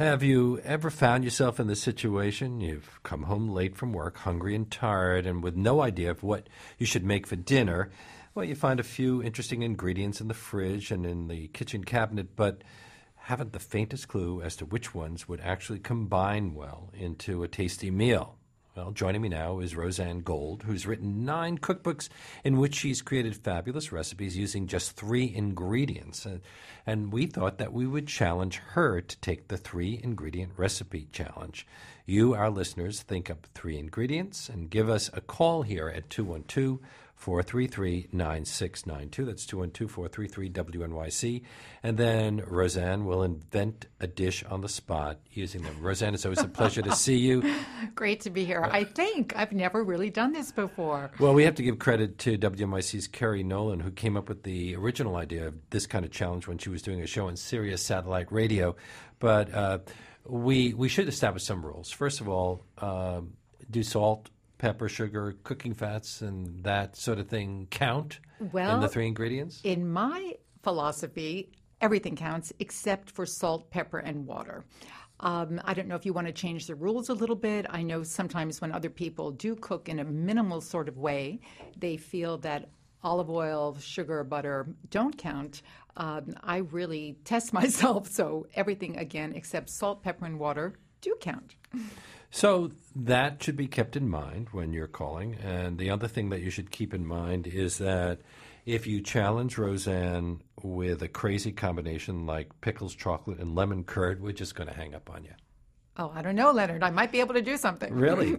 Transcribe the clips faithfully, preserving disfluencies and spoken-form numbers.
Have you ever found yourself in this situation? You've come home late from work, hungry and tired, and with no idea of what you should make for dinner. Well, you find a few interesting ingredients in the fridge and in the kitchen cabinet, but haven't the faintest clue as to which ones would actually combine well into a tasty meal. Well, joining me now is Roseanne Gold, who's written nine cookbooks in which she's created fabulous recipes using just three ingredients. Uh, and we thought that we would challenge her to take the three-ingredient recipe challenge. You, our listeners, think up three ingredients and give us a call here at two one two, four three three, nine six nine two. That's two one two, four three three, W N Y C. And then Roseanne will invent a dish on the spot using them. Roseanne, it's always a pleasure to see you. Great to be here. I think I've never really done this before. Well, we have to give credit to W N Y C's Kerry Nolan, who came up with the original idea of this kind of challenge when she was doing a show on Sirius Satellite Radio. But uh, we we should establish some rules. First of all, uh, do salt, pepper, sugar, cooking fats, and that sort of thing count well, in the three ingredients? In my philosophy, everything counts except for salt, pepper, and water. Um, I don't know if you want to change the rules a little bit. I know sometimes when other people do cook in a minimal sort of way, they feel that olive oil, sugar, butter don't count. Um, I really test myself, so everything, again, except salt, pepper, and water do count. So that should be kept in mind when you're calling. And the other thing that you should keep in mind is that if you challenge Roseanne with a crazy combination like pickles, chocolate, and lemon curd, we're just going to hang up on you. Oh, I don't know, Leonard. I might be able to do something. Really?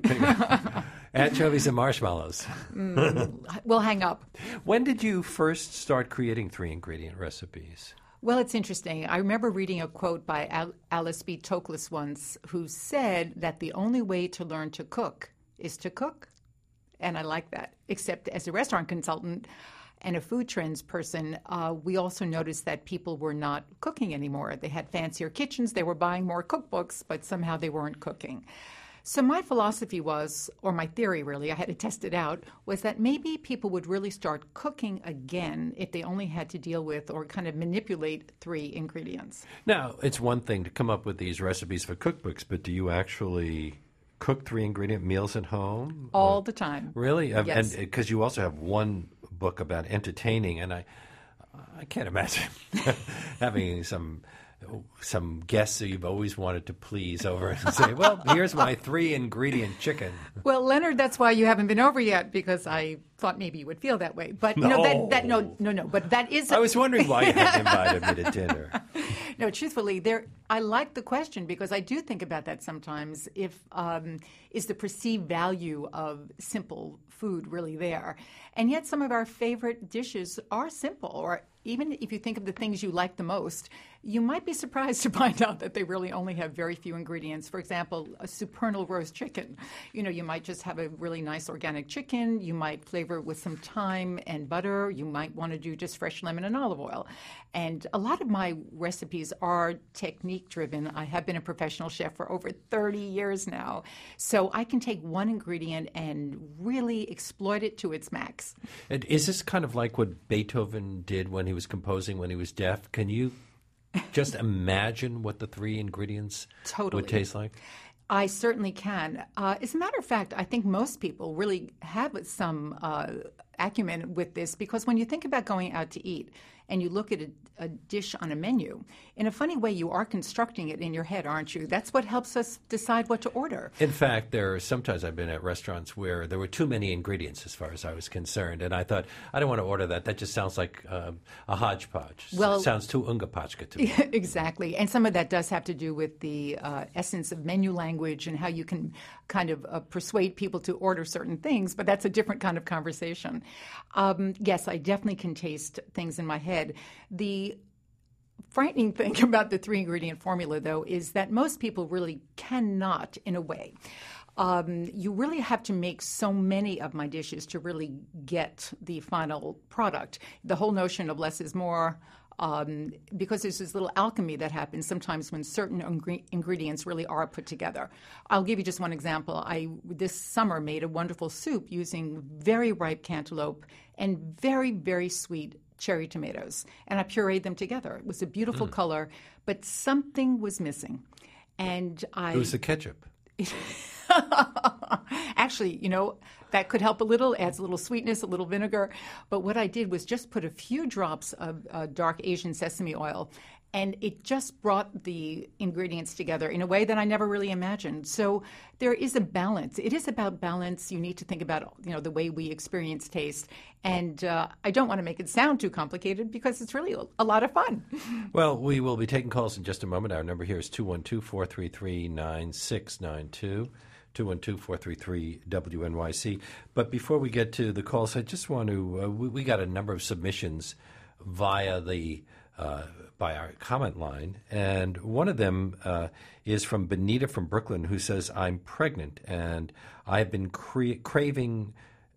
Anchovies and marshmallows. mm, we'll hang up. When did you first start creating three-ingredient recipes? Well, it's interesting. I remember reading a quote by Al- Alice B. Toklas once, who said that the only way to learn to cook is to cook. And I like that. Except as a restaurant consultant and a food trends person, uh, we also noticed that people were not cooking anymore. They had fancier kitchens. They were buying more cookbooks, but somehow they weren't cooking. So my philosophy was, or my theory really, I had to test it out, was that maybe people would really start cooking again if they only had to deal with or kind of manipulate three ingredients. Now, it's one thing to come up with these recipes for cookbooks, but do you actually cook three-ingredient meals at home? All or, the time. Really? Yes. And because you also have one book about entertaining, and I, I can't imagine having some... some guests that you've always wanted to please over and say, well, here's my three-ingredient chicken. Well, Leonard, that's why you haven't been over yet, because I thought maybe you would feel that way. But no, no, that, that no, no, no. But that is. I was wondering why you hadn't invited me to dinner. No, truthfully, there. I like the question because I do think about that sometimes. If um, is the perceived value of simple food really there? And yet, some of our favorite dishes are simple, or even if you think of the things you like the most, you might be surprised to find out that they really only have very few ingredients. For example, a supernal roast chicken. You know, you might just have a really nice organic chicken. You might flavor it with some thyme and butter. You might want to do just fresh lemon and olive oil. And a lot of my recipes are technique-driven. I have been a professional chef for over thirty years now. So I can take one ingredient and really exploit it to its max. And is this kind of like what Beethoven did when he was composing when he was deaf? Can you just imagine what the three ingredients totally. would taste like? I certainly can. Uh, as a matter of fact, I think most people really have some uh, acumen with this, because when you think about going out to eat and you look at a, a dish on a menu, in a funny way, you are constructing it in your head, aren't you? That's what helps us decide what to order. In fact, there are sometimes I've been at restaurants where there were too many ingredients as far as I was concerned, and I thought, I don't want to order that. That just sounds like uh, a hodgepodge. Well, it sounds too unga pachka to me. Exactly. And some of that does have to do with the uh, essence of menu language and how you can kind of uh, persuade people to order certain things, but that's a different kind of conversation. Um, yes, I definitely can taste things in my head. The frightening thing about the three-ingredient formula, though, is that most people really cannot, in a way. Um, you really have to make so many of my dishes to really get the final product. The whole notion of less is more, um, because there's this little alchemy that happens sometimes when certain ingre- ingredients really are put together. I'll give you just one example. I, this summer, made a wonderful soup using very ripe cantaloupe and very, very sweet cherry tomatoes, and I pureed them together. It was a beautiful mm. color, but something was missing. And I Who's the ketchup? Actually, you know, that could help a little, adds a little sweetness, a little vinegar. But what I did was just put a few drops of uh, dark Asian sesame oil, and it just brought the ingredients together in a way that I never really imagined. So there is a balance. It is about balance. You need to think about, you know, the way we experience taste. And uh, I don't want to make it sound too complicated because it's really a lot of fun. Well, we will be taking calls in just a moment. Our number here is two one two, four three three, nine six nine two. two one two, four three three, W N Y C. But before we get to the calls, I just want to, uh, we, we got a number of submissions via the, uh, by our comment line. And one of them uh, is from Benita from Brooklyn, who says, I'm pregnant and I've been cre- craving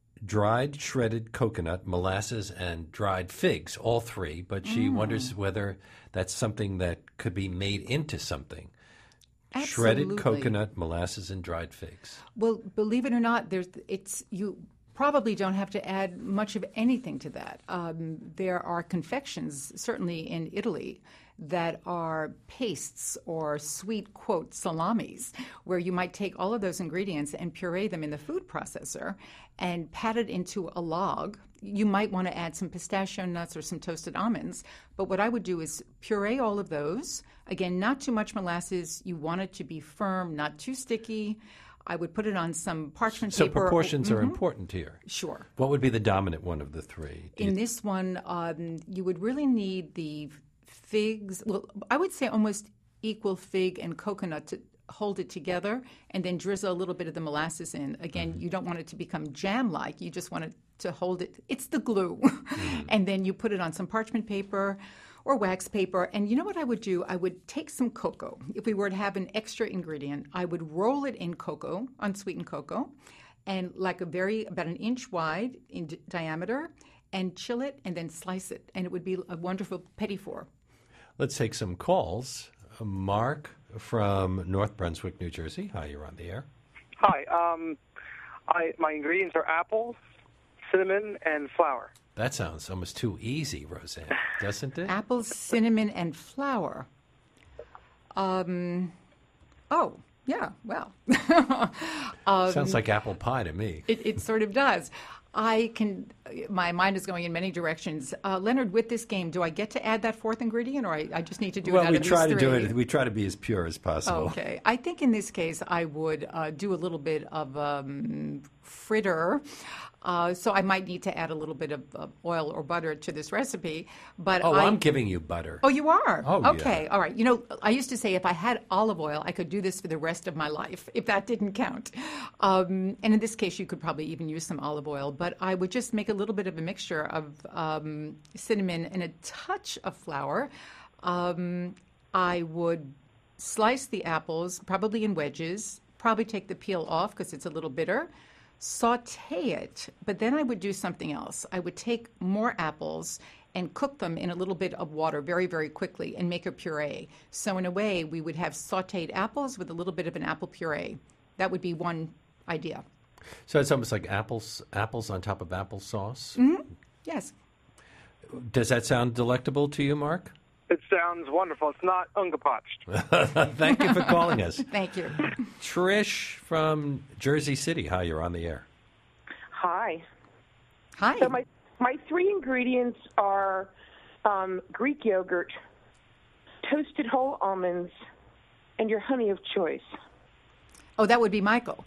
dried shredded coconut, molasses, and dried figs, all three. But she mm. wonders whether that's something that could be made into something. Absolutely. Shredded coconut, molasses, and dried figs. Well, believe it or not, there's it's you probably don't have to add much of anything to that. Um, there are confections, certainly in Italy, that are pastes or sweet, quote, salamis, where you might take all of those ingredients and puree them in the food processor and pat it into a log. You might want to add some pistachio nuts or some toasted almonds. But what I would do is puree all of those. Again, not too much molasses. You want it to be firm, not too sticky. I would put it on some parchment so paper. So proportions mm-hmm. are important here. Sure. What would be the dominant one of the three? Do in you... this one, um, you would really need the figs. Well, I would say almost equal fig and coconut to hold it together, and then drizzle a little bit of the molasses in. Again, mm-hmm. you don't want it to become jam-like. You just want it to hold it. It's the glue. Mm-hmm. And then you put it on some parchment paper or wax paper. And you know what I would do? I would take some cocoa. If we were to have an extra ingredient, I would roll it in cocoa, unsweetened cocoa, and like a very, about an inch wide in d- diameter, and chill it and then slice it. And it would be a wonderful petit four. Let's take some calls. Mark from North Brunswick, New Jersey. Hi, you're on the air. Hi. Um, I, my ingredients are apples, cinnamon, and flour. That sounds almost too easy, Roseanne, doesn't it? Apples, cinnamon, and flour. Um, oh, yeah, well. um, Sounds like apple pie to me. It, it sort of does. I can, my mind is going in many directions. Uh, Leonard, with this game, do I get to add that fourth ingredient, or I, I just need to do well, it out we of try these to three? do it. We try to be as pure as possible. Okay. I think in this case, I would uh, do a little bit of um, fritter. Uh, so I might need to add a little bit of, of oil or butter to this recipe. But oh, I, I'm giving you butter. Oh, you are? Oh, okay. Yeah. All right. You know, I used to say if I had olive oil, I could do this for the rest of my life, if that didn't count. Um, and in this case, you could probably even use some olive oil. But I would just make a little bit of a mixture of um, cinnamon and a touch of flour. Um, I would slice the apples, probably in wedges, probably take the peel off because it's a little bitter. Saute it, but then I would do something else. I would take more apples and cook them in a little bit of water very, very quickly and make a puree. So in a way, we would have sauteed apples with a little bit of an apple puree. That would be one idea. So it's almost like apples apples on top of applesauce? Mm-hmm. Yes. Does that sound delectable to you, Mark? It sounds wonderful. It's not ungepatched. Thank you for calling us. Thank you. Trish from Jersey City. Hi, you're on the air. Hi. Hi. So my, my three ingredients are um, Greek yogurt, toasted whole almonds, and your honey of choice. Oh, that would be Michael.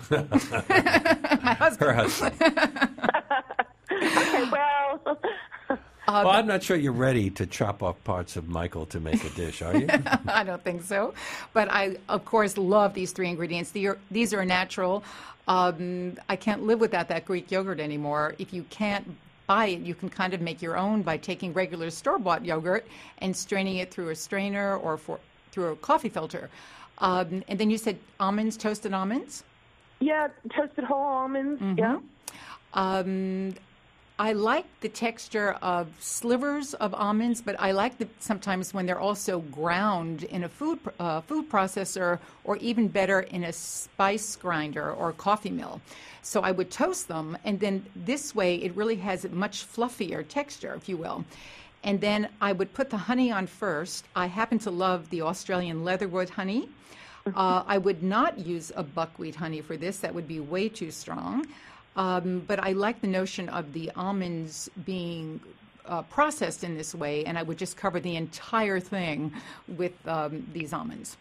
My husband. Her husband. Okay, well... Uh, well, I'm not sure you're ready to chop off parts of Michael to make a dish, are you? I don't think so. But I, of course, love these three ingredients. These are, these are natural. Um, I can't live without that Greek yogurt anymore. If you can't buy it, you can kind of make your own by taking regular store-bought yogurt and straining it through a strainer or for, through a coffee filter. Um, and then you said almonds, toasted almonds? Yeah, toasted whole almonds, Mm-hmm. yeah. Um, I like the texture of slivers of almonds, but I like the, sometimes when they're also ground in a food uh, food processor, or even better in a spice grinder or coffee mill. So I would toast them, and then this way it really has a much fluffier texture, if you will. And then I would put the honey on first. I happen to love the Australian Leatherwood honey. Uh, I would not use a buckwheat honey for this. That would be way too strong. Um, but I like the notion of the almonds being uh, processed in this way, and I would just cover the entire thing with um, these almonds.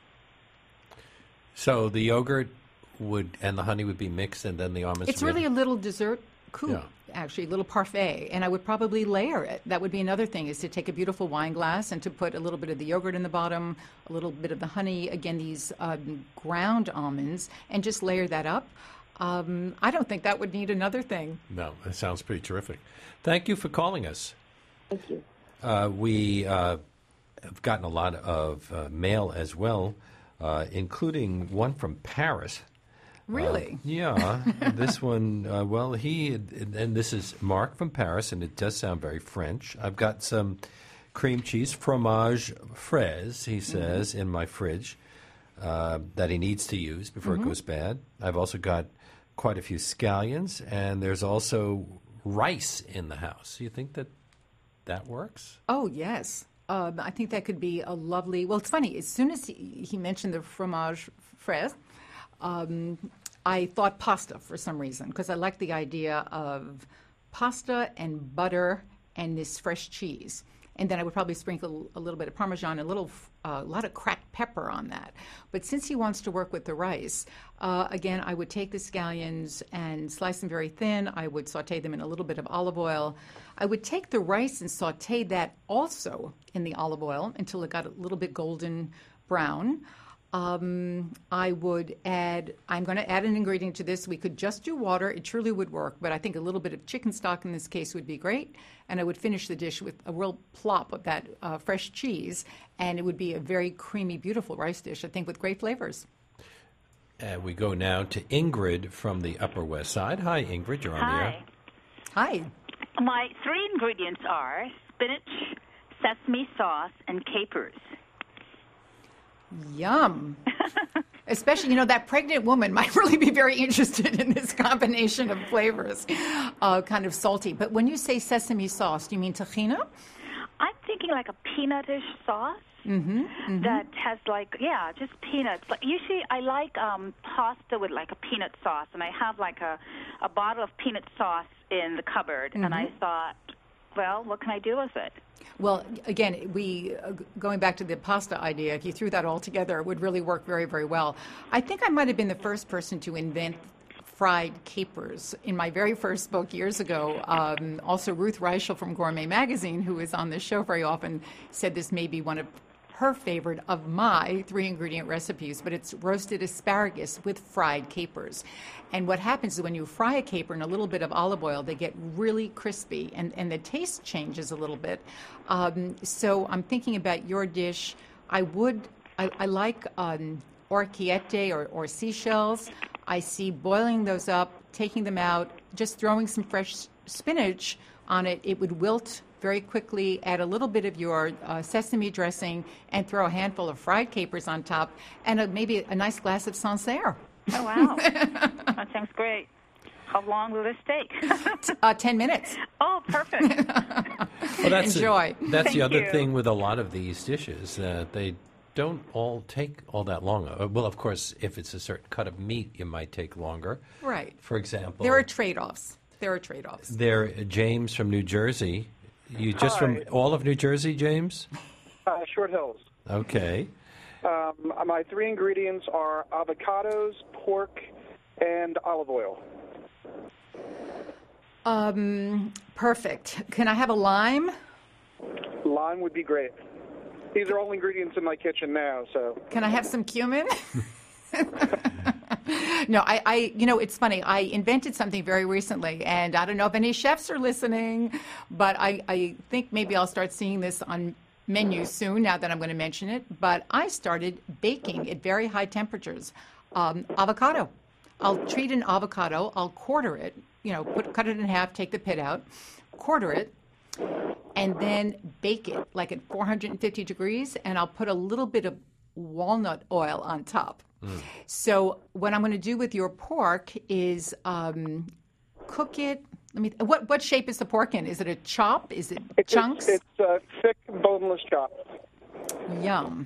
So the yogurt would and the honey would be mixed, and then the almonds. It's really a little dessert coupe, Yeah. actually, a little parfait, and I would probably layer it. That would be another thing, is to take a beautiful wine glass and to put a little bit of the yogurt in the bottom, a little bit of the honey, again, these um, ground almonds, and just layer that up. Um, I don't think that would need another thing. No, that sounds pretty terrific. Thank you for calling us. Thank you. Uh, we uh, have gotten a lot of uh, mail as well, uh, including one from Paris. Really? Uh, yeah. This one, uh, well, he, and this is Mark from Paris, and it does sound very French. I've got some cream cheese, fromage fraise, he says, mm-hmm. in my fridge uh, that he needs to use before mm-hmm. it goes bad. I've also got quite a few scallions, and there's also rice in the house. Do you think that that works? Oh, yes. Um, I think that could be a lovely... Well, it's funny. As soon as he, he mentioned the fromage fraise, um, I thought pasta for some reason, because I like the idea of pasta and butter and this fresh cheese. And then I would probably sprinkle a little bit of Parmesan, a little, uh, a lot of cracked pepper on that. But since he wants to work with the rice, uh, again, I would take the scallions and slice them very thin. I would saute them in a little bit of olive oil. I would take the rice and saute that also in the olive oil until it got a little bit golden brown. Um, I would add, I'm going to add an ingredient to this. We could just do water. It truly would work, but I think a little bit of chicken stock in this case would be great. And I would finish the dish with a real plop of that uh, fresh cheese, and it would be a very creamy, beautiful rice dish, I think, with great flavors. And we go now to Ingrid from the Upper West Side. Hi, Ingrid. You're on Hi. the air. Hi. My three ingredients are spinach, sesame sauce, and capers. Yum. Especially, you know, that pregnant woman might really be very interested in this combination of flavors, uh, kind of salty. But when you say sesame sauce, do you mean tahina? I'm thinking like a peanutish sauce Mm-hmm, mm-hmm. that has like, yeah, just peanuts. But usually I like um, pasta with like a peanut sauce, and I have like a, a bottle of peanut sauce in the cupboard, Mm-hmm. and I thought, well, what can I do with it? Well, again, we uh, going back to the pasta idea, if you threw that all together, it would really work very, very well. I think I might have been the first person to invent fried capers in my very first book years ago. Um, also, Ruth Reichel from Gourmet Magazine, who is on this show very often, said this may be one of her favorite of my three-ingredient recipes, but it's roasted asparagus with fried capers. And what happens is when you fry a caper in a little bit of olive oil, they get really crispy, and, and the taste changes a little bit. Um, so I'm thinking about your dish. I would, I, I like um, orchiette or, or seashells. I see boiling those up, taking them out, just throwing some fresh spinach on it. It would wilt very quickly. Add a little bit of your uh, sesame dressing and throw a handful of fried capers on top, and a, maybe a nice glass of Sancerre. Oh, wow. That sounds great. How long will this take? uh, ten minutes. Oh, perfect. Well, that's Enjoy. A, that's Thank the other you. thing with a lot of these dishes. Uh, they don't all take all that long. Uh, well, of course, if it's a certain cut of meat, it might take longer. Right. For example, There are trade-offs. There are trade-offs. there, James from New Jersey. You just Hi. from all of New Jersey, James? Uh, Short Hills. Okay. Um, my three ingredients are avocados, pork, and olive oil. Um, perfect. Can I have a lime? Lime would be great. These are all ingredients in my kitchen now, so. Can I have some cumin? No, I, I, you know, it's funny. I invented something very recently, and I don't know if any chefs are listening, but I, I think maybe I'll start seeing this on menus soon now that I'm going to mention it. But I started baking at very high temperatures. Um, avocado. I'll treat an avocado. I'll quarter it, you know, put, cut it in half, take the pit out, quarter it, and then bake it like at four hundred fifty degrees, and I'll put a little bit of walnut oil on top. Mm. So what I'm going to do with your pork is um, cook it. Let me. What what shape is the pork in? Is it a chop? Is it It's, chunks? It's, it's a thick, boneless chop. Yum.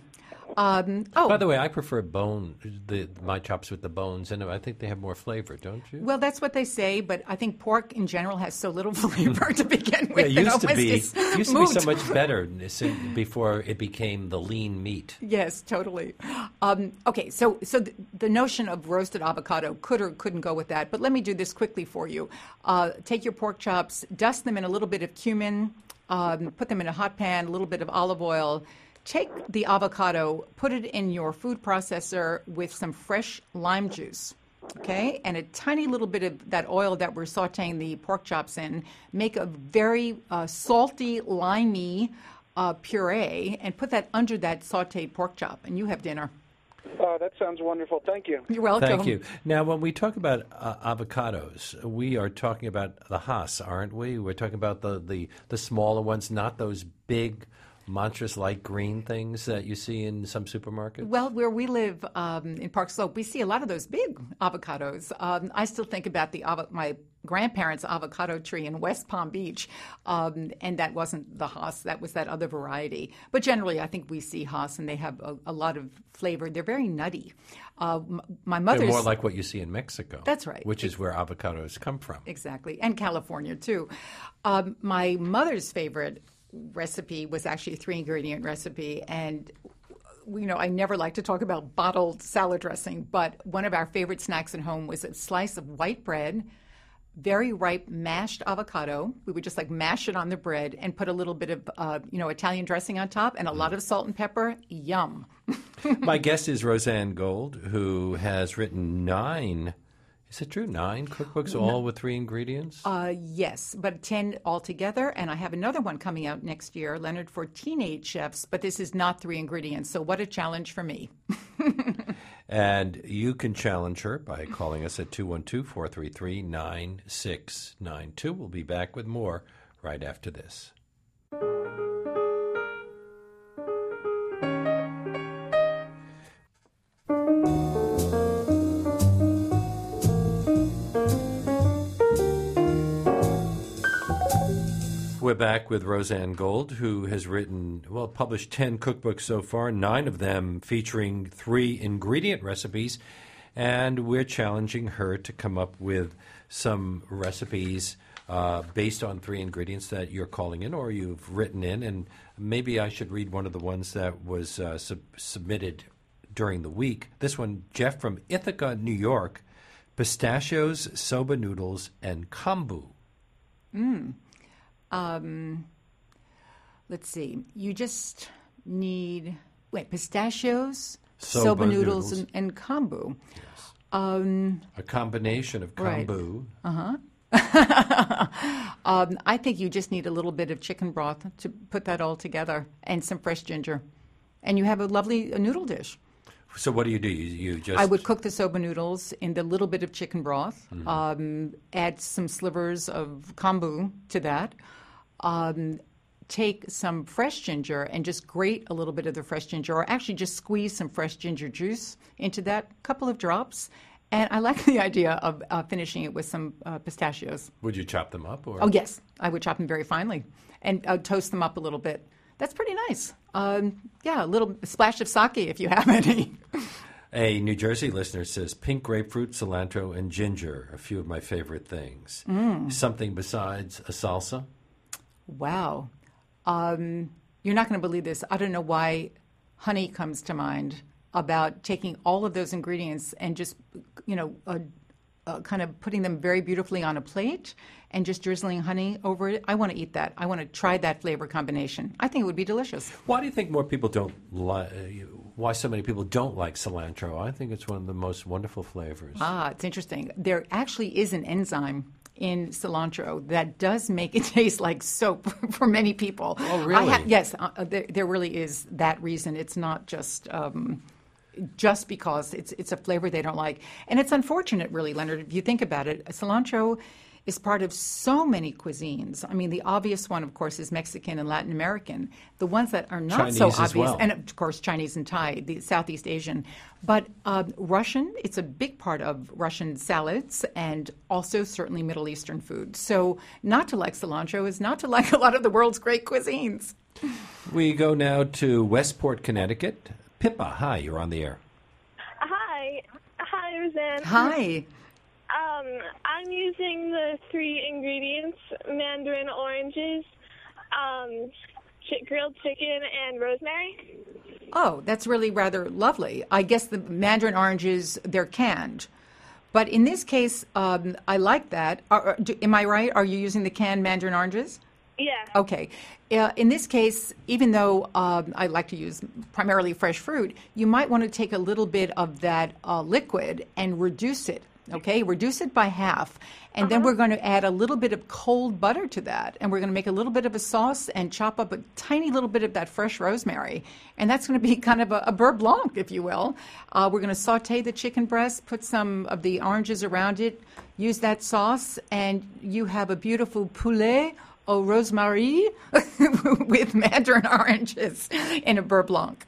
Um, oh, By the way, I prefer bone, the my chops with the bones, and I think they have more flavor, don't you? well, that's what they say, but I think pork in general has so little flavor to begin with. Yeah, it used to almost be is used to be moot. so much better before it became the lean meat. Yes, totally. Um, okay, so so the, the notion of roasted avocado could or couldn't go with that, but let me do this quickly for you. Uh, take your pork chops, dust them in a little bit of cumin, um, put them in a hot pan, a little bit of olive oil. Take the avocado, put it in your food processor with some fresh lime juice, okay, and a tiny little bit of that oil that we're sautéing the pork chops in. Make a very uh, salty, limey uh, puree and put that under that sautéed pork chop, and you have dinner. Oh, that sounds wonderful. Thank you. You're welcome. Thank you. Now, when we talk about uh, avocados, we are talking about the Hass, aren't we? We're talking about the, the, the smaller ones, not those big, monstrous light green things that you see in some supermarkets? Well, where we live um, in Park Slope, we see a lot of those big avocados. Um, I still think about the avo- my grandparents' avocado tree in West Palm Beach, um, and that wasn't the Hass. That was that other variety. But generally, I think we see Hass, and they have a, a lot of flavor. They're very nutty. Uh, m- my mother's They're more like what you see in Mexico. That's right. Which is where avocados come from. Exactly, and California, too. Um, my mother's favorite recipe was actually a three-ingredient recipe, and you know, I never like to talk about bottled salad dressing, but one of our favorite snacks at home was a slice of white bread, very ripe mashed avocado. We would just like mash it on the bread and put a little bit of, uh, you know, Italian dressing on top and a lot of salt and pepper. Yum. My guest is Roseanne Gold, who has written nine, is it true, nine cookbooks, all with three ingredients? Uh, yes, but ten altogether. And I have another one coming out next year, Leonard, for teenage chefs, but this is not three ingredients. So what a challenge for me. And you can challenge her by calling us at two one two, four three three, nine six nine two. We'll be back with more right after this. We're back with Roseanne Gold, who has written, well, published ten cookbooks so far, nine of them featuring three ingredient recipes. And we're challenging her to come up with some recipes uh, based on three ingredients that you're calling in or you've written in. And maybe I should read one of the ones that was uh, sub- submitted during the week. This one, Jeff from Ithaca, New York, pistachios, soba noodles, and kombu. Mm. Um, let's see. You just need, wait, pistachios, Soba soba, noodles, noodles. And, and kombu. Yes. Um, A combination of Right. kombu. um, I think you just need a little bit of chicken broth to put that all together and some fresh ginger. And you have a lovely uh, noodle dish. So what do you do? You, you just I would cook the soba noodles in the little bit of chicken broth, Mm-hmm. um, add some slivers of kombu to that, um, take some fresh ginger and just grate a little bit of the fresh ginger, or actually just squeeze some fresh ginger juice into that, couple of drops. And I like the idea of uh, finishing it with some uh, pistachios. Would you chop them up? Or? Oh, yes. I would chop them very finely and uh, toast them up a little bit. That's pretty nice. Um, yeah, a little splash of sake if you have any. A New Jersey listener says, pink grapefruit, cilantro, and ginger, a few of my favorite things. Mm. Something besides a salsa? Wow. Um, you're not going to believe this. I don't know why honey comes to mind about taking all of those ingredients and just, you know, uh, uh, kind of putting them very beautifully on a plate and just drizzling honey over it. I want to eat that. I want to try that flavor combination. I think it would be delicious. Why do you think more people don't like, why so many people don't like cilantro? I think it's one of the most wonderful flavors. Ah, it's interesting. There actually is an enzyme in cilantro that does make it taste like soap for many people. Oh, really? I ha- yes, uh, there, there really is that reason. It's not just um, just because it's it's a flavor they don't like. And it's unfortunate, really, Leonard, if you think about it. Cilantro is part of so many cuisines. I mean, the obvious one, of course, is Mexican and Latin American. The ones that are not Chinese so as obvious, well. and of course, Chinese and Thai, the Southeast Asian. But um, Russian, it's a big part of Russian salads and also certainly Middle Eastern food. So not to like cilantro is not to like a lot of the world's great cuisines. We go now to Westport, Connecticut. Pippa, hi, you're on the air. Hi. Hi, Roseanne. Hi. Um, I'm using the three ingredients, mandarin oranges, um, ch- grilled chicken, and rosemary. Oh, that's really rather lovely. I guess the mandarin oranges, they're canned. But in this case, um, I like that. Are, are, do, am I right? Are you using the canned mandarin oranges? Yeah. Okay. Uh, in this case, even though um, I like to use primarily fresh fruit, you might want to take a little bit of that uh, liquid and reduce it. Okay, reduce it by half. And uh-huh. then we're going to add a little bit of cold butter to that. And we're going to make a little bit of a sauce and chop up a tiny little bit of that fresh rosemary. And that's going to be kind of a, a beurre blanc, if you will. Uh, we're going to saute the chicken breast, put some of the oranges around it, use that sauce, and you have a beautiful poulet au rosemary with mandarin oranges in a beurre blanc.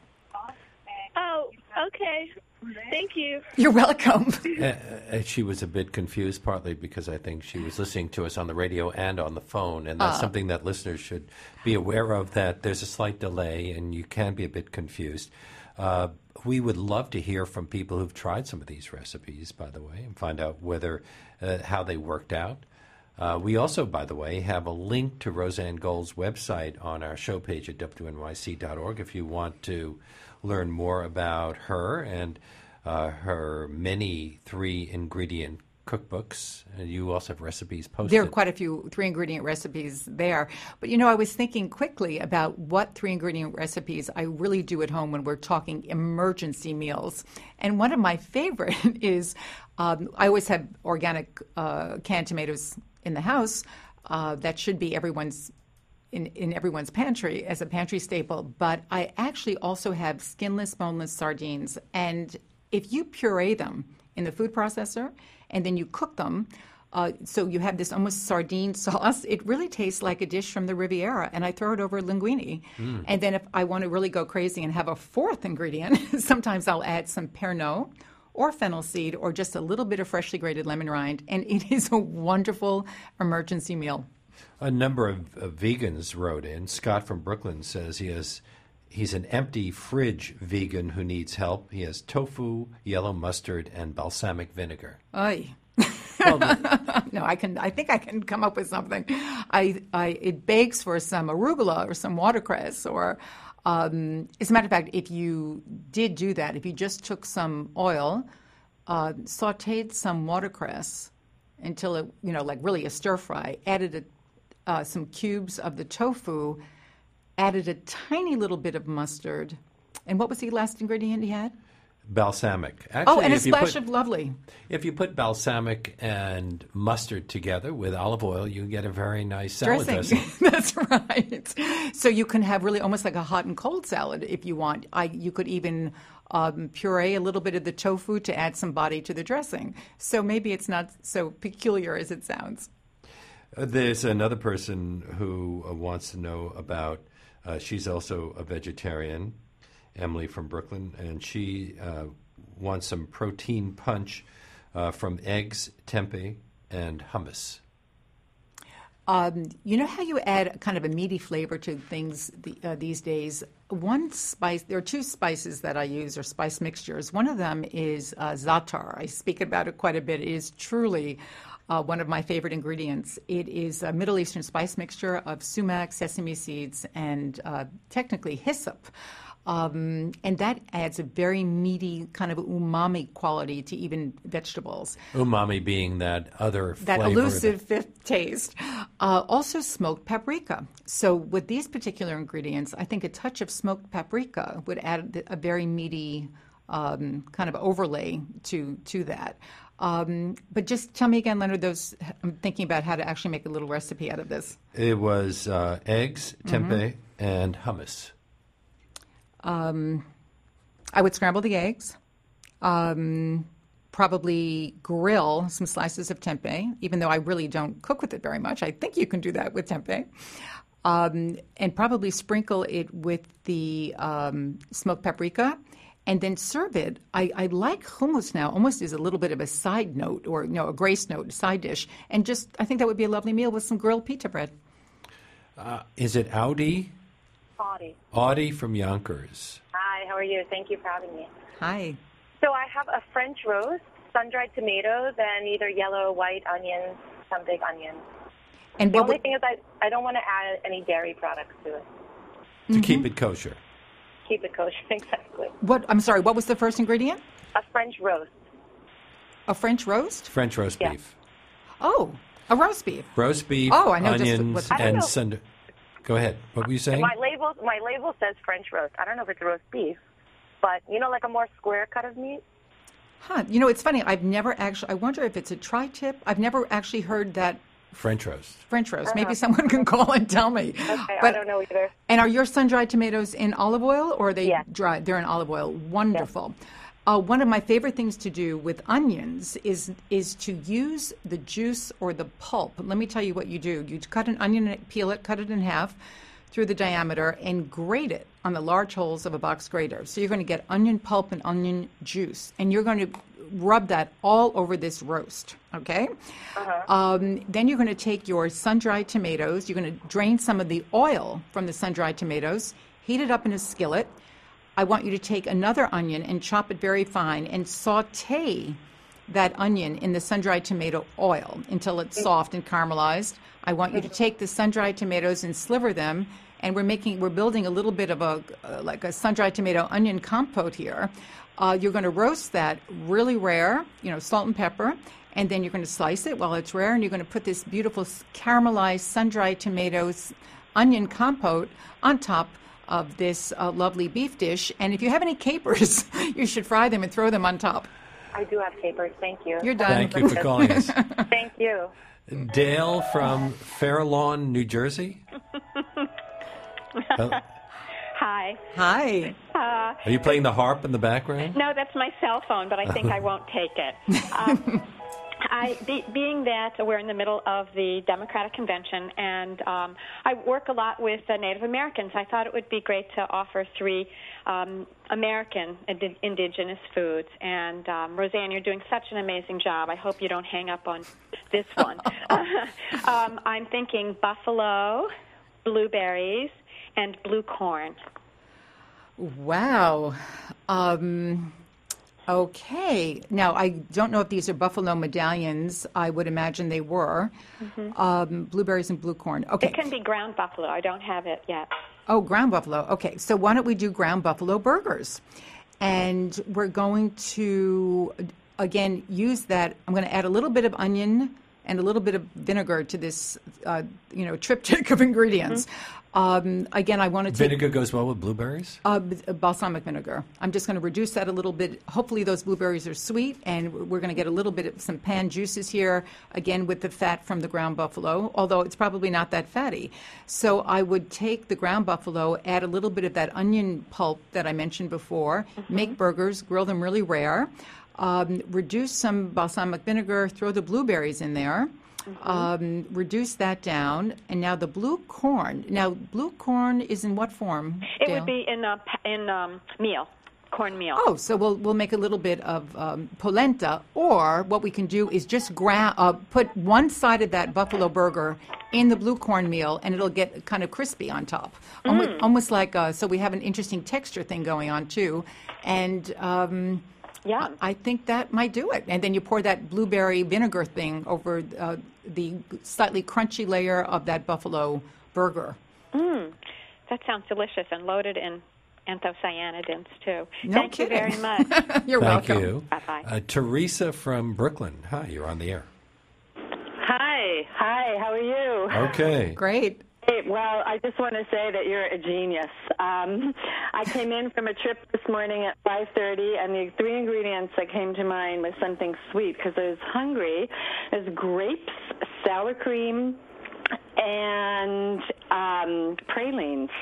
Oh, okay. Thank you. You're welcome. Uh, uh, she was a bit confused, partly because I think she was listening to us on the radio and on the phone, and that's uh. something that listeners should be aware of, that there's a slight delay and you can be a bit confused. Uh, we would love to hear from people who've tried some of these recipes, by the way, and find out whether uh, how they worked out. Uh, we also, by the way, have a link to Roseanne Gold's website on our show page at W N Y C dot org if you want to learn more about her and uh, her many three-ingredient cookbooks. And you also have recipes posted. There are quite a few three-ingredient recipes there. But, you know, I was thinking quickly about what three-ingredient recipes I really do at home when we're talking emergency meals. And one of my favorite is um, I always have organic uh, canned tomatoes in the house. Uh, that should be everyone's In, in everyone's pantry as a pantry staple, but I actually also have skinless, boneless sardines. And if you puree them in the food processor and then you cook them, uh, so you have this almost sardine sauce, it really tastes like a dish from the Riviera. And I throw it over linguine. Mm. And then if I want to really go crazy and have a fourth ingredient, sometimes I'll add some Pernod or fennel seed or just a little bit of freshly grated lemon rind. And it is a wonderful emergency meal. A number of, of vegans wrote in. Scott from Brooklyn says he has he's an empty fridge vegan who needs help. He has tofu, yellow mustard, and balsamic vinegar. Ay. Well, no, I can. I think I can come up with something. I, I it begs for some arugula or some watercress, or um, as a matter of fact, if you did do that, if you just took some oil, uh, sautéed some watercress until it, you know, like really a stir fry, added a Uh, some cubes of the tofu, added a tiny little bit of mustard. And what was the last ingredient he had? Balsamic. Actually, oh, and a if you splash put, of lovely. If you put balsamic and mustard together with olive oil, you get a very nice salad dressing. dressing. That's right. So you can have really almost like a hot and cold salad if you want. I, you could even um, puree a little bit of the tofu to add some body to the dressing. So maybe it's not so peculiar as it sounds. Uh, there's another person who uh, wants to know about, uh, she's also a vegetarian, Emily from Brooklyn, and she uh, wants some protein punch uh, from eggs, tempeh, and hummus. Um, you know how you add kind of a meaty flavor to things the, uh, these days? One spice, there are two spices that I use, or spice mixtures. One of them is uh, za'atar. I speak about it quite a bit. It is truly uh, one of my favorite ingredients. It is a Middle Eastern spice mixture of sumac, sesame seeds, and uh, technically hyssop. Um, and that adds a very meaty kind of umami quality to even vegetables. Umami being that other that flavor. That elusive fifth taste. Uh, also smoked paprika. So with these particular ingredients, I think a touch of smoked paprika would add a very meaty um, kind of overlay to to that. Um, but just tell me again, Leonard, those, I'm thinking about how to actually make a little recipe out of this. It was uh, eggs, tempeh, mm-hmm. and hummus. Um, I would scramble the eggs, um, probably grill some slices of tempeh, even though I really don't cook with it very much. I think you can do that with tempeh. Um, and probably sprinkle it with the um, smoked paprika and then serve it. I, I like hummus now almost as a little bit of a side note or, you know, a grace note, side dish. And just, I think that would be a lovely meal with some grilled pita bread. Uh, is it Audi? Audie. Audie from Yonkers. Hi. Hi, how are you? Thank you for having me. Hi. So I have a French roast, sun-dried tomatoes, and either yellow, white onions, some big onions. And The what only would, thing is I, I don't want to add any dairy products to it. To mm-hmm. keep it kosher. Keep it kosher, exactly. what? I'm sorry. What was the first ingredient? A French roast. A French roast? French roast Yeah. beef. Oh, a roast beef. Roast beef, Oh, I know just onions, what's- I don't and know. sun. Go ahead. What were you saying? My label, my label says French roast. I don't know if it's roast beef, but you know, like a more square cut of meat. Huh. You know, it's funny. I've never actually, I wonder if it's a tri-tip. I've never actually heard that French roast. French roast. Maybe someone can call and tell me. Okay, I But- don't know either. And are your sun-dried tomatoes in olive oil or are they Yeah. dried? They're in olive oil. Wonderful. Uh, one of my favorite things to do with onions is is to use the juice or the pulp. Let me tell you what you do. You cut an onion, peel it, cut it in half through the diameter, and grate it on the large holes of a box grater. So you're going to get onion pulp and onion juice, and you're going to rub that all over this roast, okay? Uh-huh. Um, then you're going to take your sun-dried tomatoes. You're going to drain some of the oil from the sun-dried tomatoes, heat it up in a skillet. I want you to take another onion and chop it very fine and saute that onion in the sun-dried tomato oil until it's soft and caramelized. I want you to take the sun-dried tomatoes and sliver them, and we're making, we're building a little bit of a, uh, like a sun-dried tomato onion compote here. Uh, you're going to roast that really rare, you know, salt and pepper, and then you're going to slice it while it's rare, and you're going to put this beautiful caramelized sun-dried tomatoes onion compote on top of this uh, lovely beef dish. And if you have any capers, you should fry them and throw them on top. I do have capers. Thank you. You're done. Thank you for calling us. Thank you. Dale from Fair Lawn, New Jersey. Oh, Hi. Hi. Uh, are you playing the harp in the background? no, that's my cell phone, but I think I won't take it. Um, I, be, being that we're in the middle of the Democratic Convention, and um, I work a lot with uh, Native Americans, I thought it would be great to offer three um, American ind- indigenous foods. And um, Roseanne, you're doing such an amazing job. I hope you don't hang up on this one. um, I'm thinking buffalo, blueberries, and blue corn. Wow. Um, okay. Now, I don't know if these are buffalo medallions. I would imagine they were. Mm-hmm. Um, blueberries and blue corn. Okay. It can be ground buffalo. I don't have it yet. Oh, ground buffalo. Okay. So why don't we do ground buffalo burgers? And we're going to, again, use that. I'm going to add a little bit of onion and a little bit of vinegar to this, uh, you know, triptych of ingredients. Mm-hmm. Um, again, I want to take... Vinegar goes well with blueberries? Uh, balsamic vinegar. I'm just going to reduce that a little bit. Hopefully those blueberries are sweet, and we're going to get a little bit of some pan juices here, again, with the fat from the ground buffalo, although it's probably not that fatty. So I would take the ground buffalo, add a little bit of that onion pulp that I mentioned before, mm-hmm. make burgers, grill them really rare, um, reduce some balsamic vinegar, throw the blueberries in there. Mm-hmm. Um, reduce that down, and now the blue corn. Now, blue corn is in what form? It Dale? would be in a, in um, meal, cornmeal. Oh, so we'll we'll make a little bit of um, polenta, or what we can do is just gra- uh, put one side of that buffalo burger in the blue cornmeal, and it'll get kind of crispy on top, mm. almost, almost like uh, so we have an interesting texture thing going on too, and. Um, Yeah, I think that might do it. And then you pour that blueberry vinegar thing over uh, the slightly crunchy layer of that buffalo burger. Mm, that sounds delicious and loaded in anthocyanidins, too. No Thank kidding. you very much. You're Thank welcome. you. Bye-bye. Uh, Teresa from Brooklyn. Hi, you're on the air. Hi. Hi, how are you? Okay. Great. Hey, well, I just want to say that you're a genius. Um, I came in from a trip this morning at five thirty, and the three ingredients that came to mind was something sweet because I was hungry. There's grapes, sour cream, and um, pralines.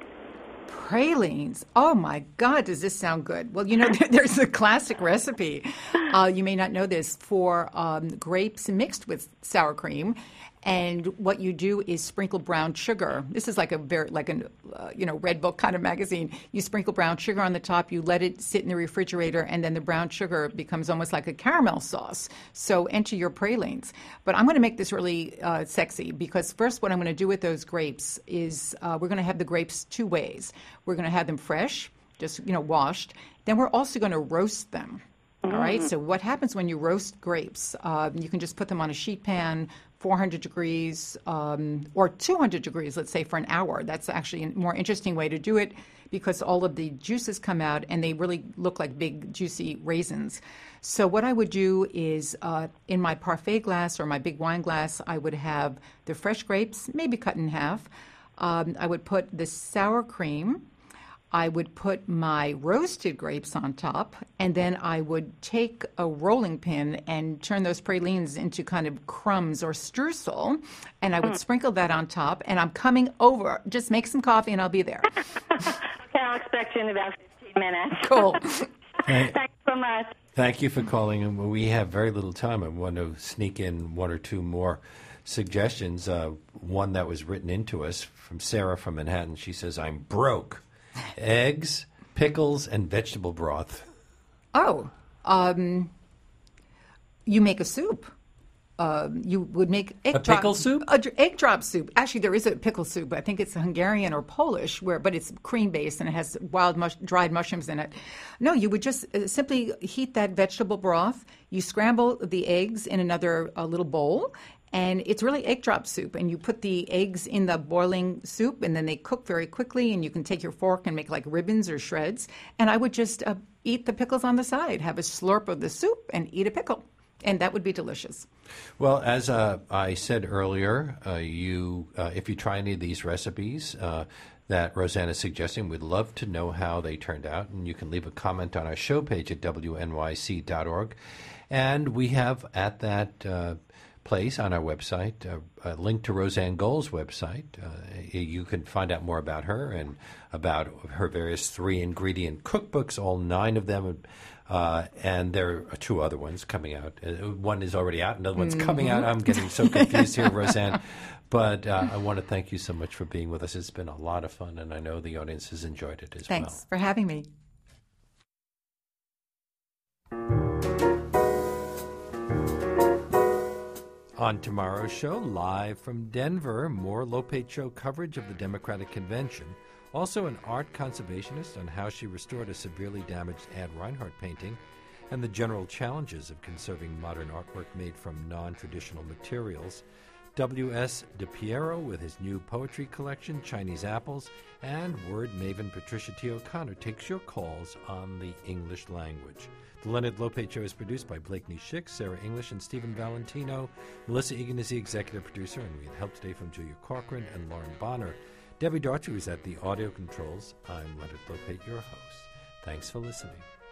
Pralines. Oh, my God, does this sound good? Well, you know, there's a classic recipe. Uh, you may not know this, for um, grapes mixed with sour cream. And what you do is sprinkle brown sugar. This is like a very, like a, uh, you know, Red Book kind of magazine. You sprinkle brown sugar on the top, you let it sit in the refrigerator, and then the brown sugar becomes almost like a caramel sauce. So enter your pralines. But I'm going to make this really uh, sexy, because first what I'm going to do with those grapes is uh, we're going to have the grapes two ways. We're going to have them fresh, just, you know, washed. Then we're also going to roast them. All right. So what happens when you roast grapes? Uh, you can just put them on a sheet pan, four hundred degrees, um, or two hundred degrees, let's say, for an hour. That's actually a more interesting way to do it because all of the juices come out and they really look like big, juicy raisins. So what I would do is uh, in my parfait glass or my big wine glass, I would have the fresh grapes, maybe cut in half. Um, I would put the sour cream. I would put my roasted grapes on top, and then I would take a rolling pin and turn those pralines into kind of crumbs or streusel, and I would mm. sprinkle that on top, and I'm coming over. Just make some coffee, and I'll be there. Okay, I'll expect you in about fifteen minutes. Cool. Hey. Thanks so much. Thank you for calling, and we have very little time. I want to sneak in one or two more suggestions. Uh, one that was written into us from Sarah from Manhattan. She says, I'm broke. Eggs, pickles, and vegetable broth. Oh, um, you make a soup. Uh, you would make egg a drop, pickle soup? A, egg drop soup. Actually, there is a pickle soup. I think it's Hungarian or Polish, where but it's cream based and it has wild mush, dried mushrooms in it. No, you would just uh, simply heat that vegetable broth. You scramble the eggs in another uh, little bowl. And it's really egg drop soup. And you put the eggs in the boiling soup, and then they cook very quickly. And you can take your fork and make like ribbons or shreds. And I would just uh, eat the pickles on the side, have a slurp of the soup, and eat a pickle. And that would be delicious. Well, as uh, I said earlier, uh, you uh, if you try any of these recipes uh, that Roseanne is suggesting, we'd love to know how they turned out. And you can leave a comment on our show page at W N Y C dot org. And we have at that uh, place on our website uh, a link to Roseanne Gold's website. Uh, you can find out more about her and about her various three-ingredient cookbooks, all nine of them. Uh, and there are two other ones coming out. Uh, one is already out, another one's mm-hmm. coming out. I'm getting so confused here, Roseanne. But uh, I want to thank you so much for being with us. It's been a lot of fun, and I know the audience has enjoyed it as Thanks well. Thanks for having me. On tomorrow's show, live from Denver, more Lopate Show coverage of the Democratic Convention. Also, an art conservationist on how she restored a severely damaged Ad Reinhardt painting and the general challenges of conserving modern artwork made from non-traditional materials. W S DiPiero with his new poetry collection, Chinese Apples, and word maven Patricia T. O'Connor takes your calls on the English language. The Leonard Lopate Show is produced by Blakeney Schick, Sarah English, and Stephen Valentino. Melissa Egan is the executive producer, and we had help today from Julia Corcoran and Lauren Bonner. Debbie Daughtry is at the audio controls. I'm Leonard Lopate, your host. Thanks for listening.